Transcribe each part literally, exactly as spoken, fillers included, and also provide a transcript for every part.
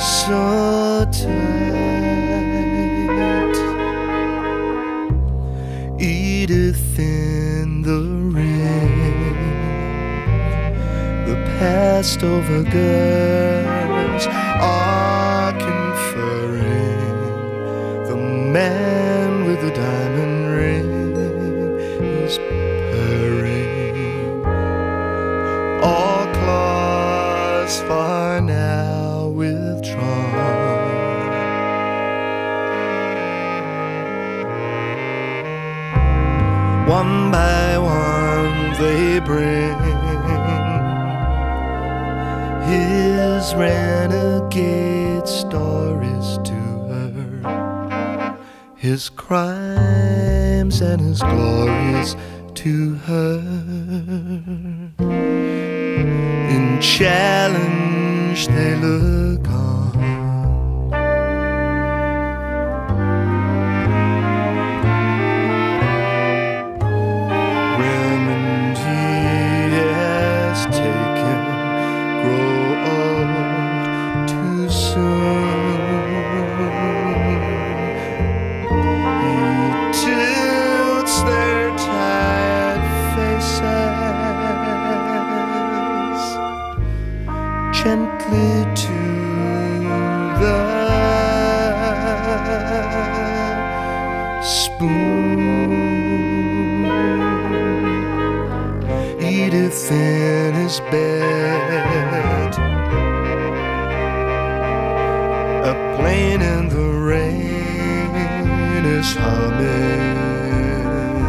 so tight. Edith in the rain, the past over girls are conferring. The man with the diamond ring is purring. All claws for now withdrawn. One by one they bring his renegade stories to her, his crimes and his glories to her. In challenge they look on. Women he has taken grow old too soon. He tilts their tired faces gently to the spoon. Edith in his bed, a plane in the rain is humming.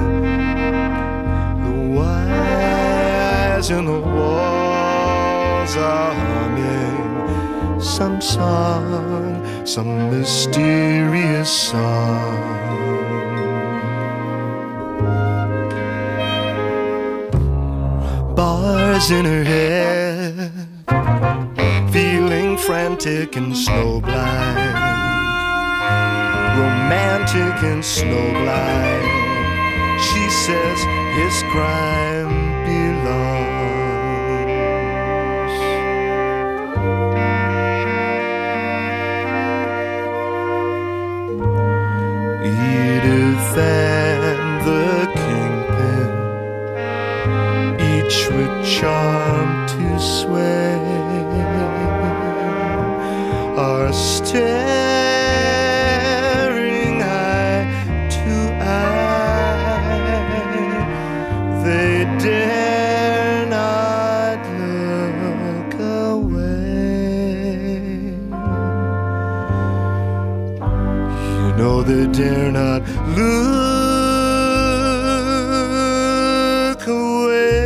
The wires in the walls are humming some song, some mysterious song. Bars in her head, feeling frantic and snowblind, romantic and snowblind. She says his crime belongs. Edith and the kingpin, each with charm to sway, are staring eye to eye. They dare not look away. You know they dare not look away.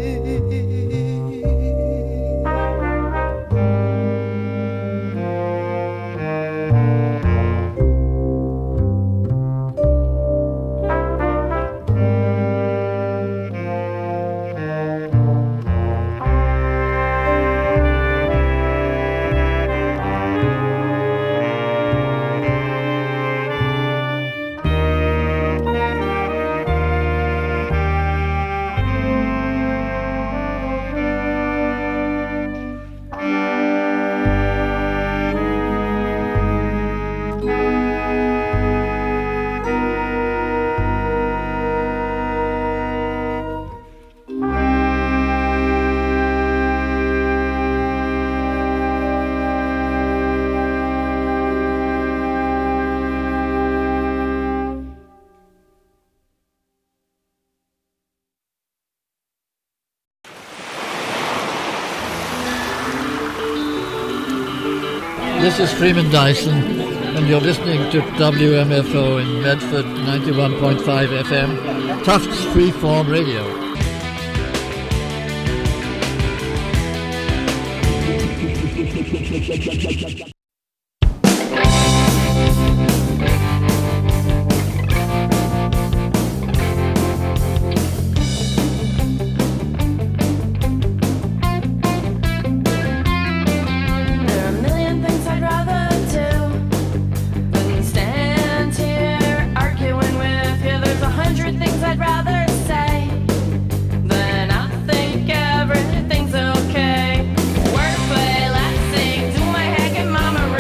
This is Freeman Dyson, and you're listening to W M F O in Medford, ninety-one point five F M, Tufts Freeform Radio. Things I'd rather say, then I think everything's okay. Wordplay, let's sing to my heck and mama.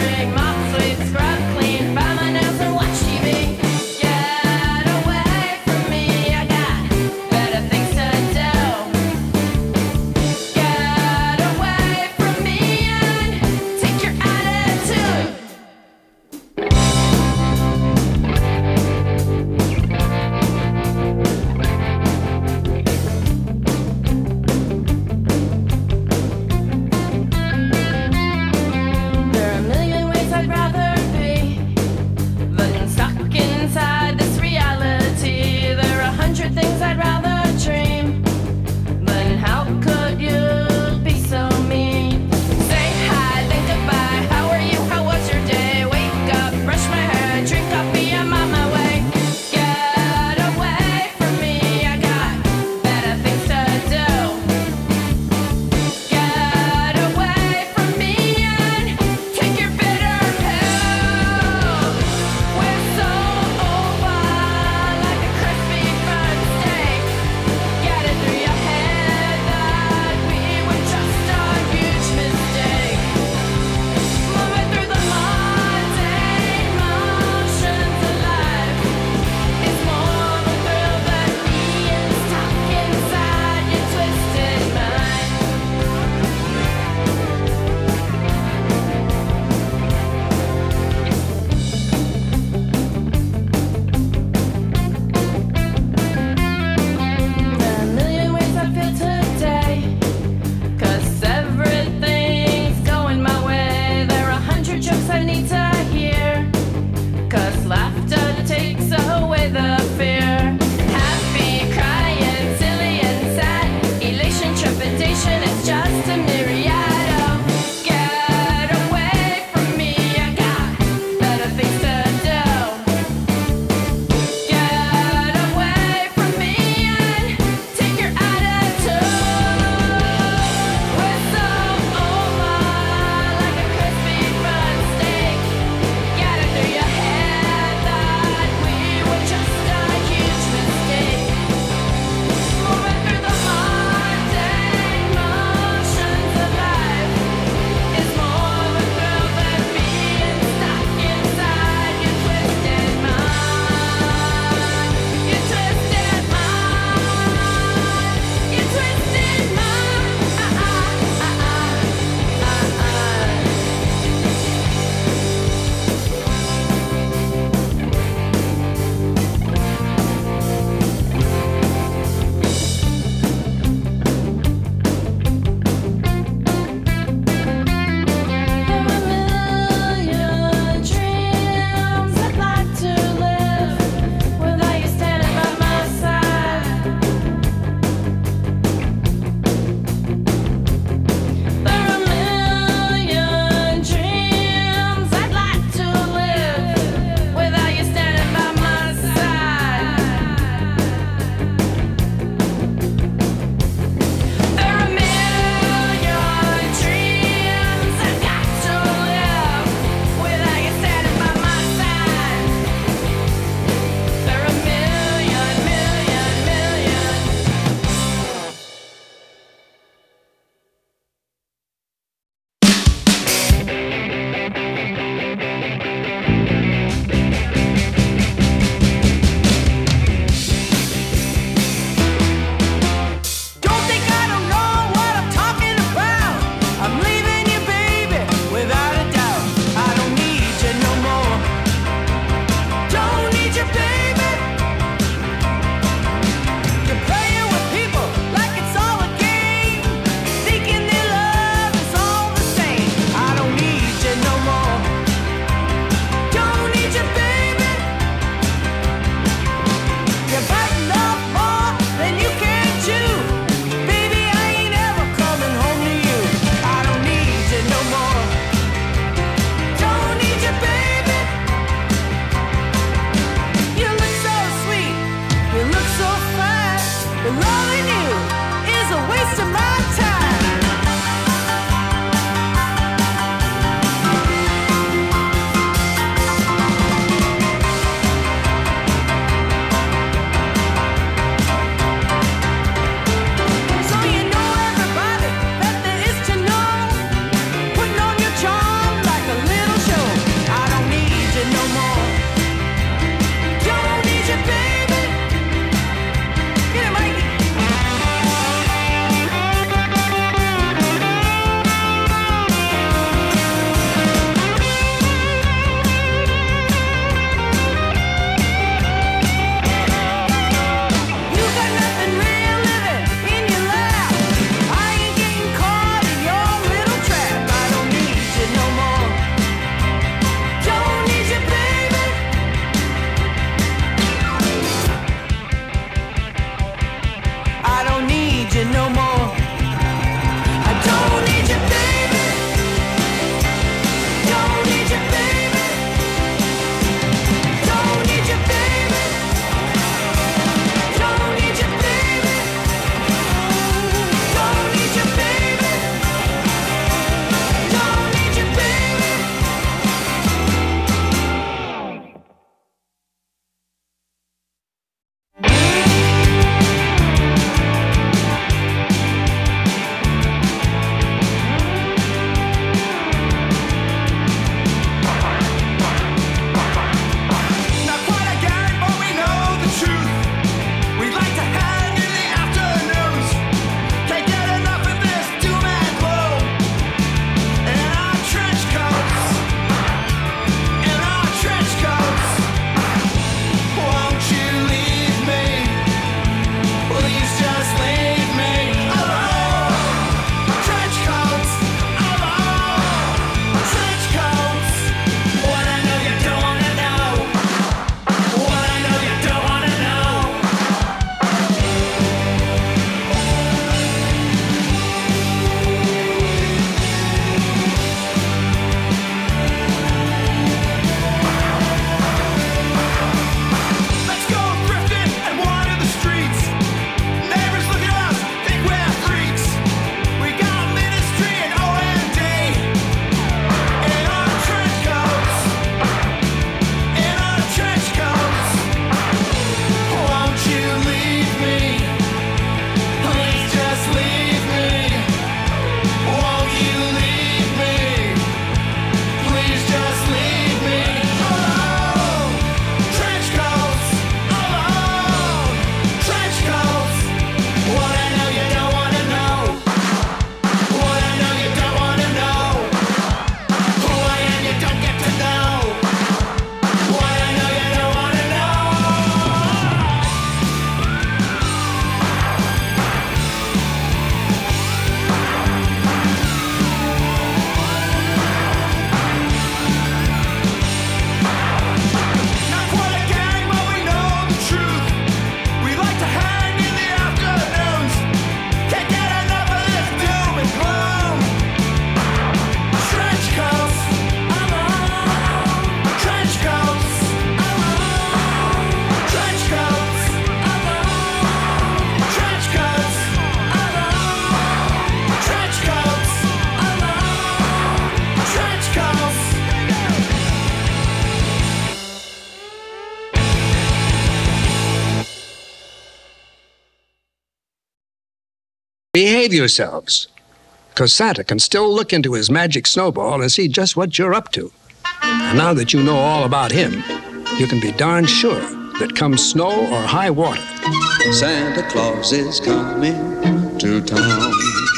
behave yourselves, because Santa can still look into his magic snowball and see just what you're up to. And now that you know all about him, you can be darn sure that come snow or high water, Santa Claus is coming to town.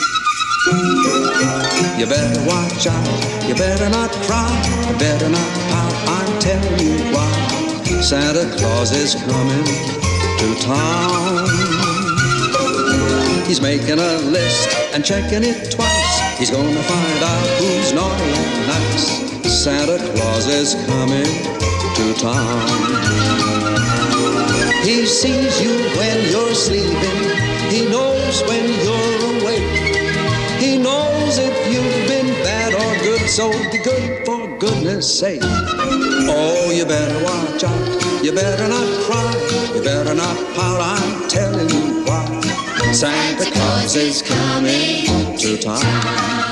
You better watch out, you better not cry, you better not pout, I'm telling you why. Santa Claus is coming to town. He's making a list and checking it twice. He's gonna find out who's naughty and nice. Santa Claus is coming to town. He sees you when you're sleeping. He knows when you're awake. He knows if you've been bad or good, so be good for goodness sake. Oh, you better watch out. You better not cry. You better not pout. I'm telling you why. Santa Claus is coming to town.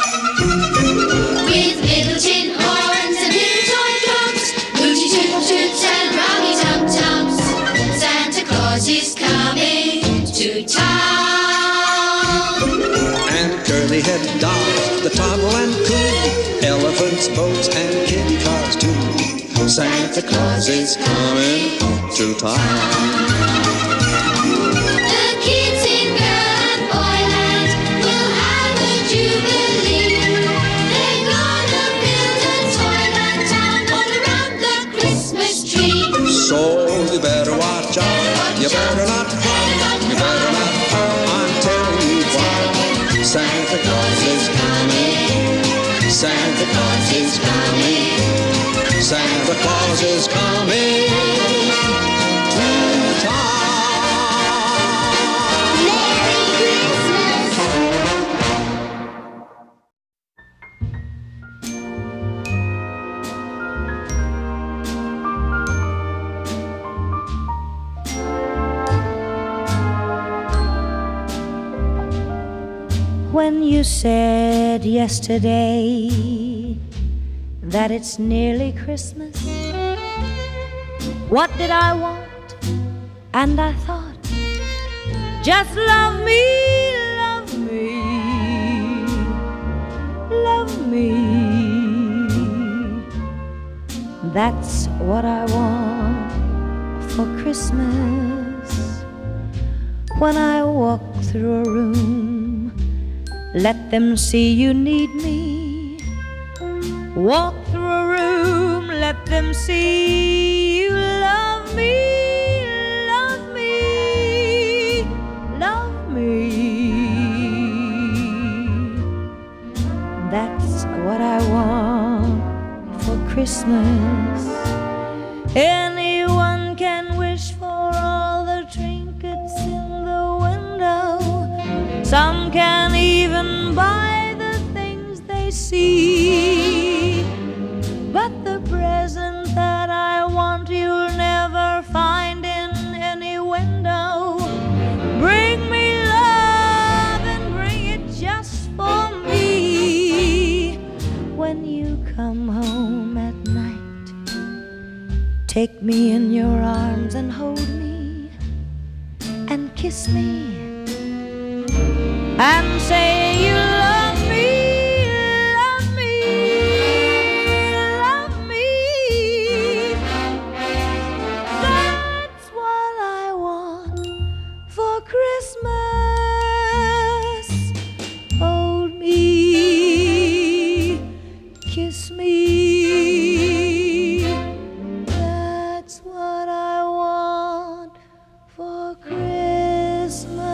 With little tin horns and little toy drums, hooty toot toots and rowdy tum tums, Santa Claus is coming to town. And curly-headed dolls, the toggle and cool, elephants, boats, and kitty cars too. Santa Claus is coming to town. The kids in girl and boyland will have a jubilee. They're gonna build a toyland town all around the Christmas tree. So you better watch out, you better not cry, you better not pout, I'm telling you why. Santa Claus is coming, Santa Claus is coming, Santa Claus is coming to town. When you said yesterday that it's nearly Christmas, what did I want? And I thought, just love me, love me, love me. That's what I want for Christmas. When I walk through a room, let them see you need me. Walk through a room, let them see you love me, love me, love me. That's what I want for Christmas. Anyone can wish for all the trinkets in the window. Some can even buy the things they see. But the present that I want you'll never find in any window. Bring me love and bring it just for me. When you come home at night, take me in your arms and hold me and kiss me and say you love me, love me, love me. That's what I want for Christmas. Hold me, kiss me. That's what I want for Christmas.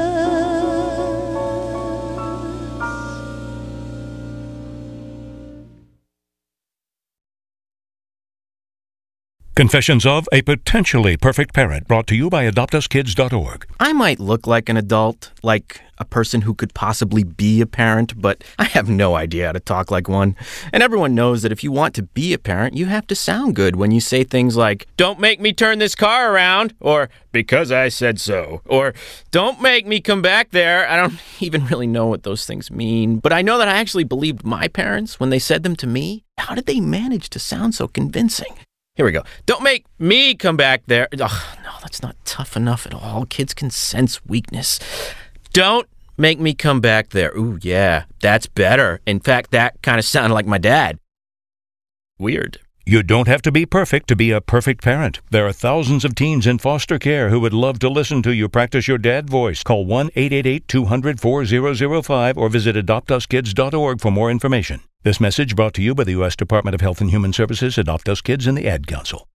Confessions of a Potentially Perfect Parent, brought to you by adopt us kids dot org. I might look like an adult, like a person who could possibly be a parent, but I have no idea how to talk like one. And everyone knows that if you want to be a parent, you have to sound good when you say things like, "Don't make me turn this car around," or "because I said so," or "don't make me come back there." I don't even really know what those things mean, but I know that I actually believed my parents when they said them to me. How did they manage to sound so convincing? Here we go. "Don't make me come back there." Ugh, no, that's not tough enough at all. Kids can sense weakness. "Don't Make me come back there. Ooh, yeah, that's better. In fact, that kind of sounded like my dad. Weird. You don't have to be perfect to be a perfect parent. There are thousands of teens in foster care who would love to listen to you practice your dad voice. Call one eight eight eight, two hundred, four thousand five or visit adopt us kids dot org for more information. This message brought to you by the U S Department of Health and Human Services, Adopt Us Kids, and the Ad Council.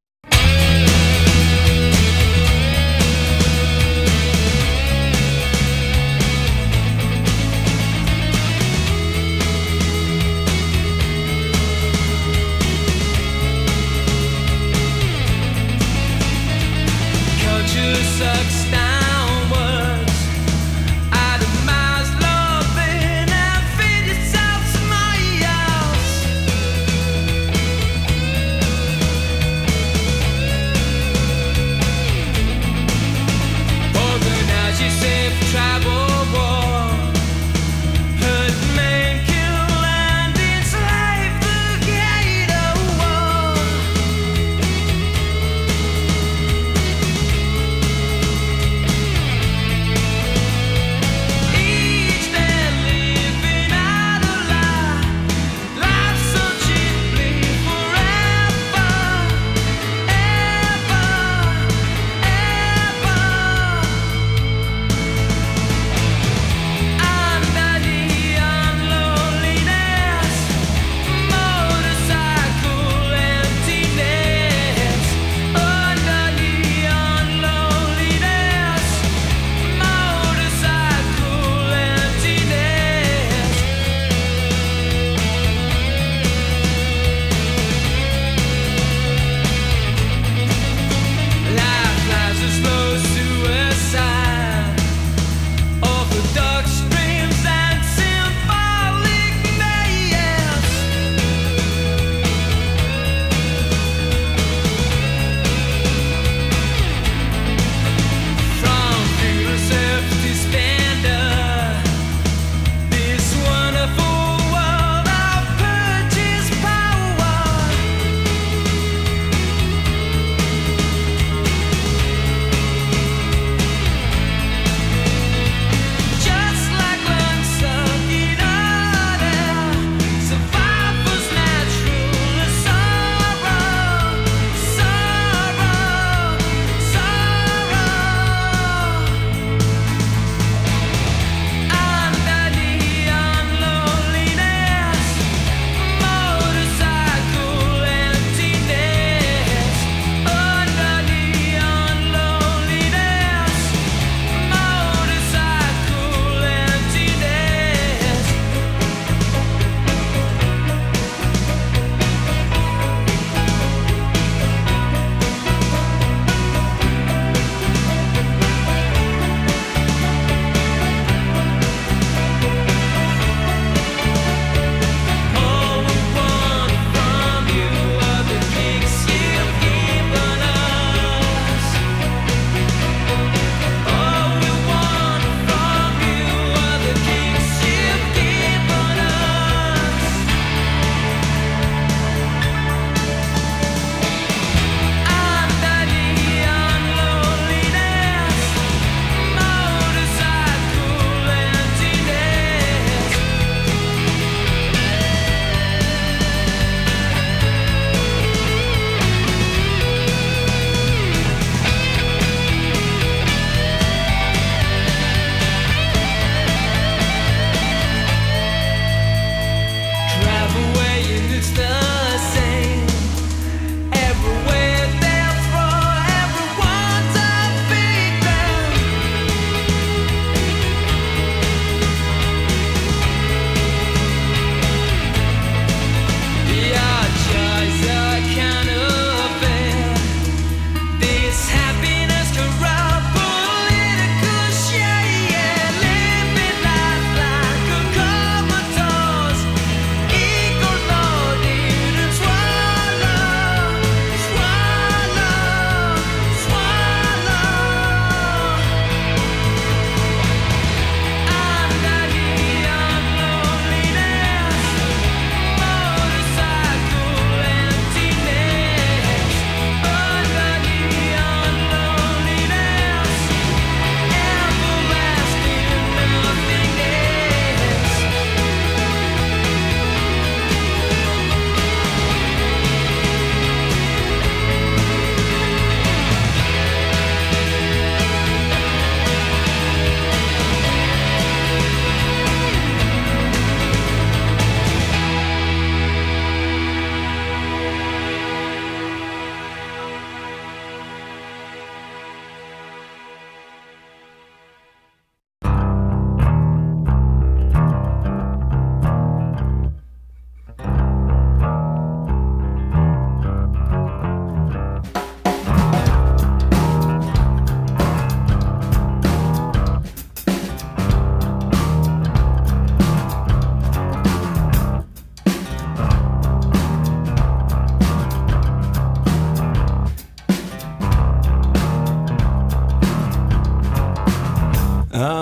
Sucks downwards out of miles loving and feed yourself somebody else.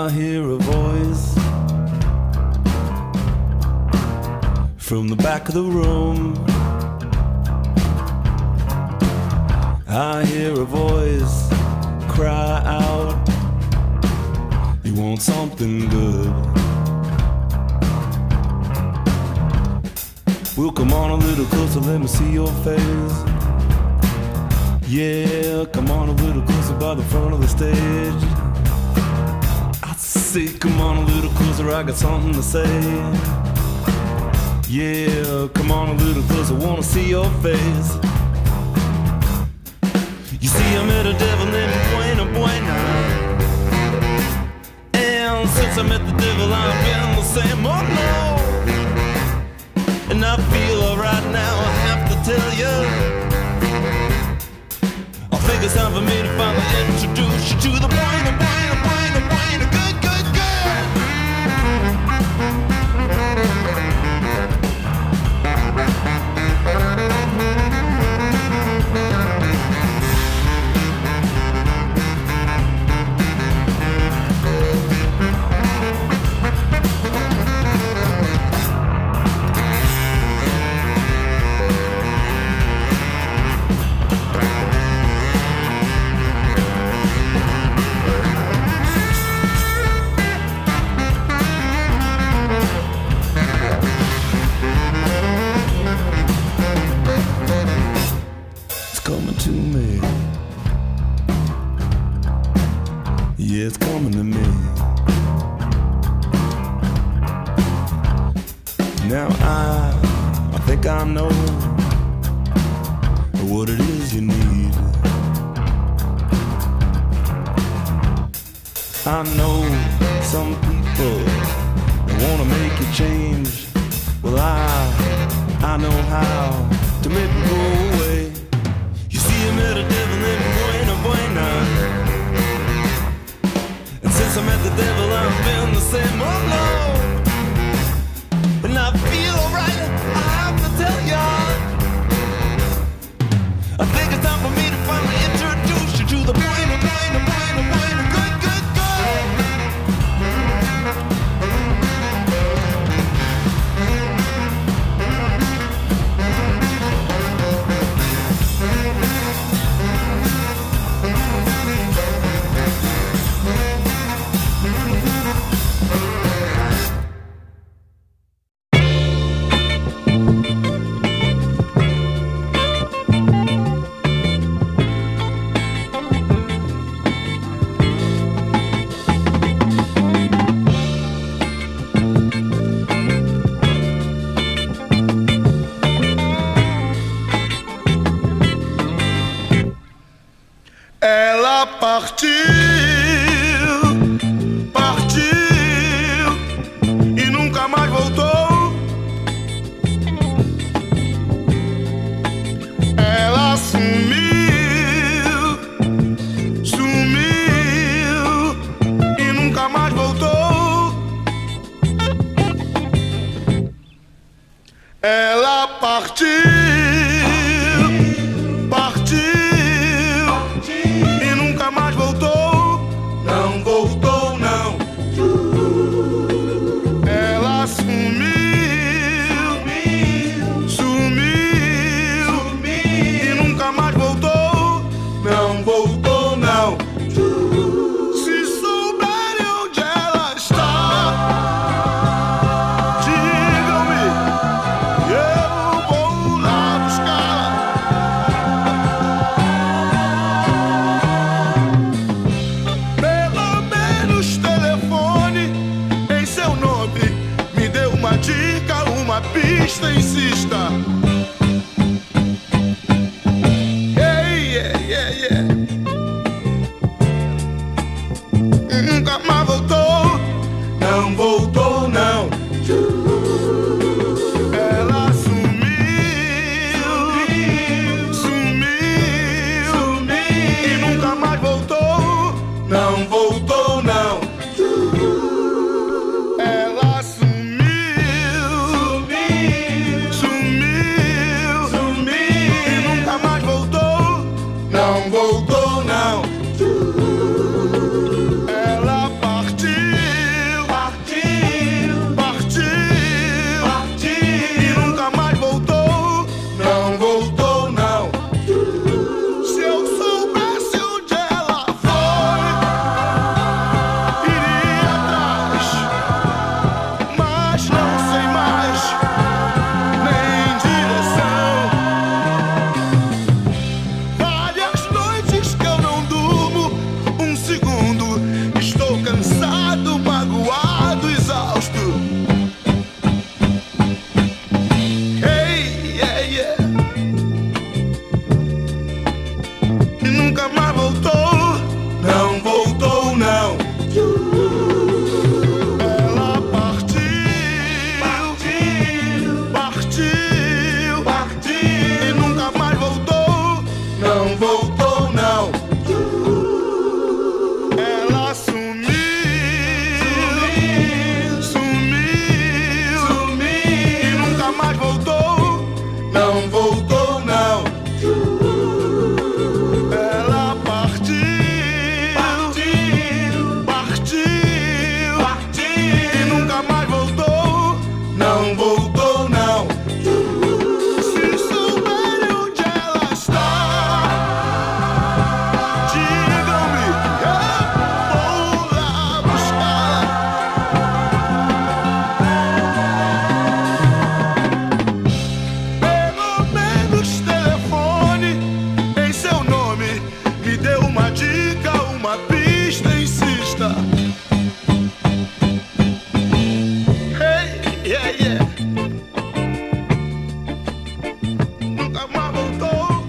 I hear a voice from the back of the room. I hear a voice cry out, you want something good. Well, come on a little closer, let me see your face. Yeah, come on a little closer by the front of the stage. I say, come on a little closer, I got something to say. Yeah, come on a little closer, wanna see your face. You see, I met a devil named Buena Buena, and since I met the devil, I've been the same. Oh no, and I feel alright now, I have to tell you, I think it's time for me to finally introduce you to the Buena Buena Buena Buena good, good, good. It's coming to me. Now I, I think I know what it is you need. I know some people wanna make you change. Well, I, I know how to make it go away. You see, I met a devil named Buena Buena. Since I met the devil, I've been the same, oh no. And I feel alright, I have to tell ya, I think it's time for me to finally introduce you to the Buena, Buena, Buena, Buena, good, good, Partiu, partiu e nunca mais voltou. Ela sumiu, sumiu e nunca mais voltou. Ela partiu. Insista. Yeah, yeah, yeah, yeah. Nunca mais voltou. Não voltou, não. Ela sumiu, sumiu, sumiu e nunca mais voltou. Não voltou, não. Não voltou, não. Ela partiu. não voltou não. Ela partiu, partiu, partiu, partiu e nunca mais voltou, não voltou não. Se souberem onde ela está, digam-me, eu vou lá buscar. Pelo menos telefone em seu nome, me dê uma dica, uma pista, insista. Hey, yeah, yeah. Nunca mais voltou.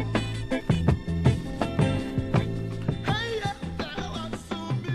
Hey, yeah, ela sumiu.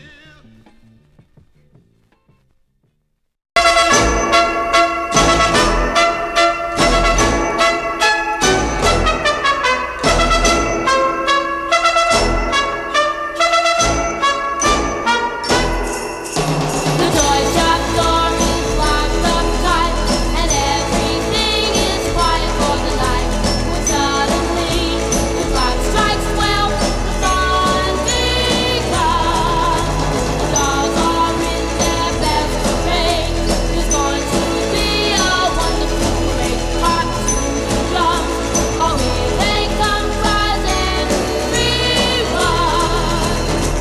The toy shop door is locked up tight, and everything is quiet for the night. When suddenly the clock strikes twelve, the sun becomes. The dolls are in their best array. There's going to be a wonderful parade. Hark to the drums, oh here they come rising, free run.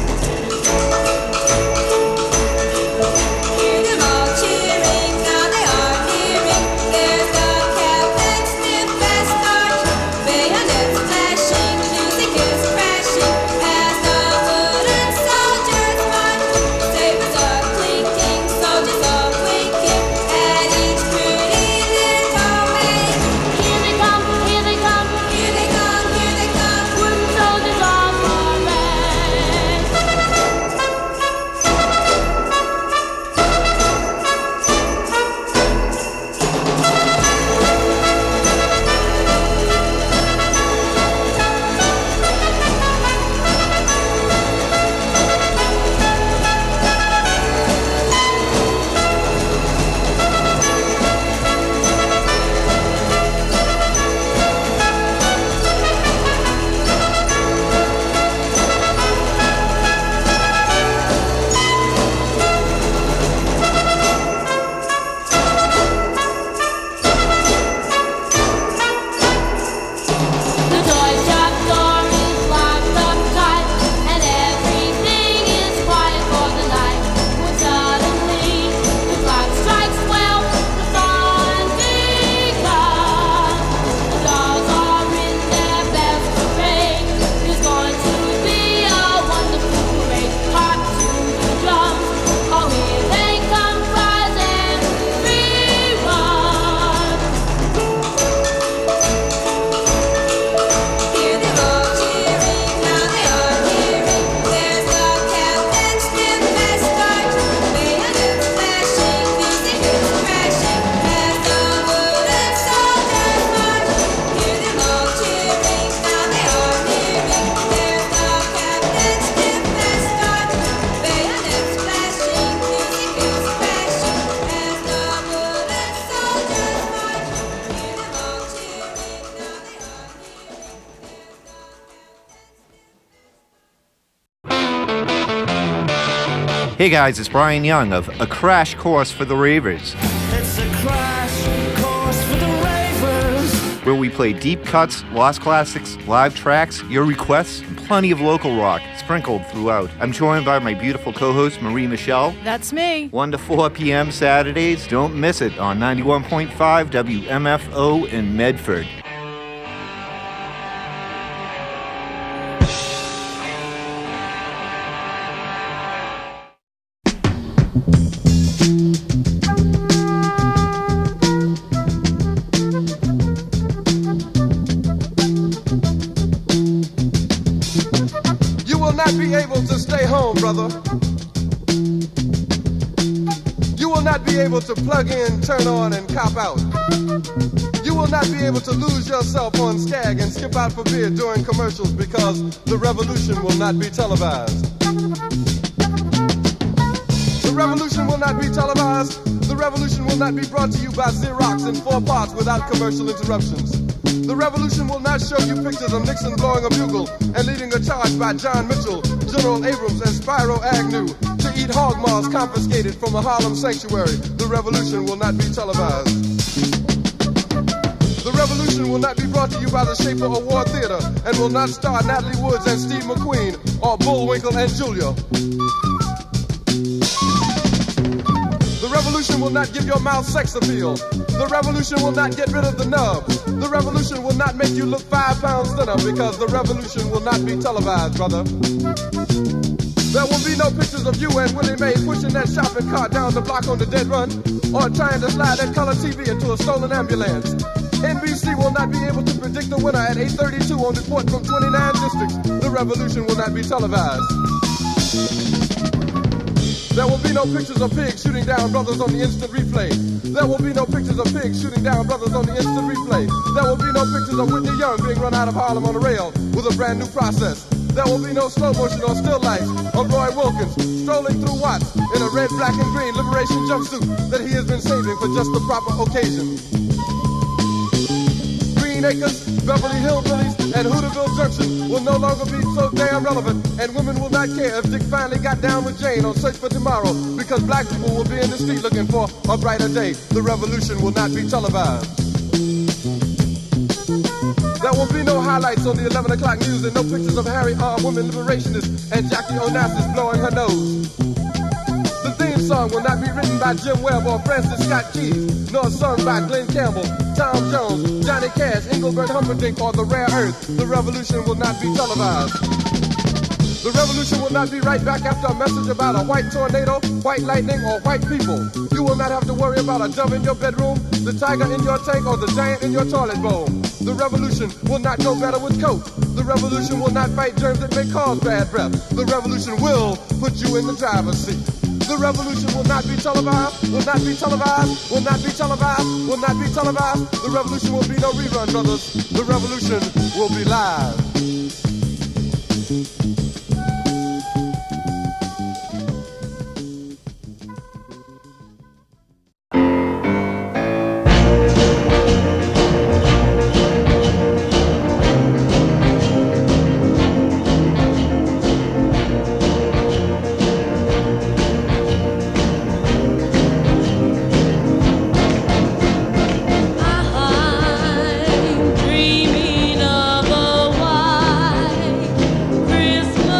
Hear them all cheering, now they are hearing. There's the captain's stiff fast start, bayonets flashing, music is crashing as the wooden soldiers march. Sabers are clinking, soldiers are winking at each pretty little maid. Here they come, here they come, here they come, here they come, wooden soldiers on parade. The toy shop door is locked up tight, and everything is quiet for the night. When suddenly the clock strikes twelve, the sun becomes. The dolls are in their best array. There's going to be a wonderful parade. Hark to the drums, oh here they come rising, free run. Hear them all cheering, now they are hearing. There's the captain's stiff fast start, bayonets flashing, music is crashing as the wooden soldiers march. Hear them all cheering, now they are hearing. There's the captain's stiff fast start, bayonets flashing, music is crashing as the wooden soldiers march. Hear them all cheering, now they are Hey guys, it's Brian Young of A Crash Course for the Ravers, It's a crash course for the ravers. where we play deep cuts, lost classics, live tracks, your requests, and plenty of local rock sprinkled throughout. I'm joined by my beautiful co-host Marie Michelle. That's me. one to four p.m. Saturdays. Don't miss it on ninety-one point five W M F O in Medford. You will not be able to stay home, brother. You will not be able to plug in, turn on, and cop out. You will not be able to lose yourself on Skag and skip out for beer during commercials because the revolution will not be televised. The revolution will not be televised. The revolution will not be brought to you by Xerox in four parts without commercial interruptions. The revolution will not show you pictures of Nixon blowing a bugle and leading a charge by John Mitchell, General Abrams, and Spyro Agnew to eat hog maws confiscated from a Harlem sanctuary. The revolution will not be televised. The revolution will not be brought to you by the Schaefer Award Theater and will not star Natalie Woods and Steve McQueen or Bullwinkle and Julia. The revolution will not give your mouth sex appeal. The revolution will not get rid of the nub. The revolution will not make you look five pounds thinner because the revolution will not be televised, brother. There will be no pictures of you and Willie Mae pushing that shopping cart down the block on the dead run or trying to slide that color T V into a stolen ambulance. N B C will not be able to predict the winner at eight thirty-two on report from twenty-nine districts. The revolution will not be televised. There will be no pictures of pigs shooting down brothers on the instant replay. There will be no pictures of pigs shooting down brothers on the instant replay. There will be no pictures of Whitney Young being run out of Harlem on a rail with a brand new process. There will be no slow motion or still life of Roy Wilkins strolling through Watts in a red, black, and green liberation jumpsuit that he has been saving for just the proper occasion. Green Acres, Beverly Hillbillies, and Hooterville Junction will no longer be so damn relevant, and women will not care if Dick finally got down with Jane on Search for Tomorrow, because black people will be in the street looking for a brighter day. The revolution will not be televised. There will be no highlights on the eleven o'clock news and no pictures of Harry R. Women Liberationists and Jackie Onassis blowing her nose. The theme song will not be written by Jim Webb or Francis Scott Keys, nor sung by Glenn Campbell, Tom Jones, Johnny Cash, Engelbert Humperdinck, or The Rare Earth. The revolution will not be televised. The revolution will not be right back after a message about a white tornado, white lightning, or white people. You will not have to worry about a dove in your bedroom, the tiger in your tank, or the giant in your toilet bowl. The revolution will not go better with coke. The revolution will not fight germs that may cause bad breath. The revolution will put you in the driver's seat. The revolution will not be televised, will not be televised, will not be televised, will not be televised. The revolution will be no rerun, brothers. The revolution will be live. I'm dreaming of a white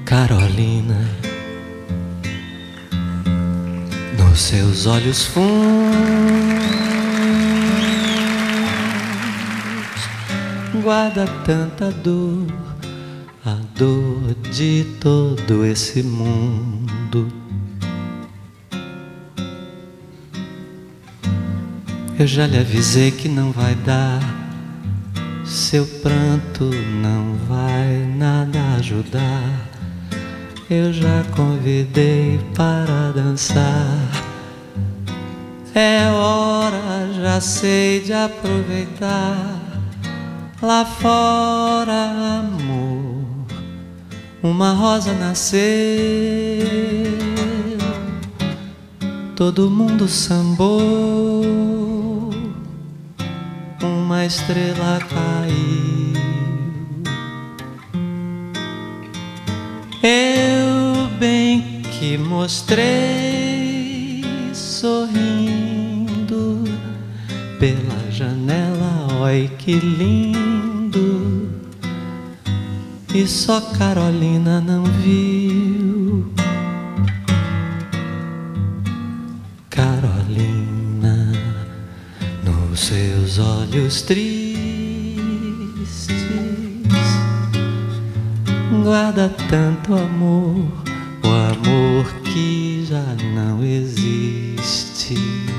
Carolina, nos seus olhos fundos guarda tanta dor, a dor de todo esse mundo. Eu já lhe avisei que não vai dar, seu pranto não vai nada ajudar. Eu já convidei para dançar. É hora, já sei, de aproveitar. Lá fora, amor, uma rosa nasceu. Todo mundo sambou, uma estrela caiu. Eu bem que mostrei, sorrindo pela janela, oi que lindo. E só Carolina não viu. Carolina, nos seus olhos tristes guarda tanto amor, o amor que já não existe.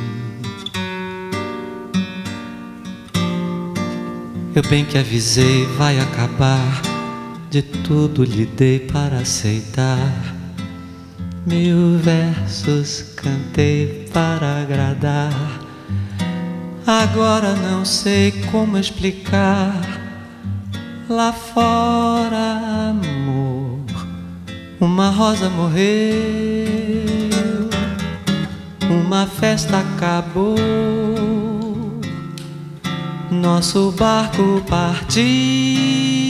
Eu bem que avisei, vai acabar, de tudo lhe dei para aceitar. Mil versos cantei para agradar. Agora não sei como explicar. Lá fora, amor, uma rosa morreu, uma festa acabou, nosso barco partiu.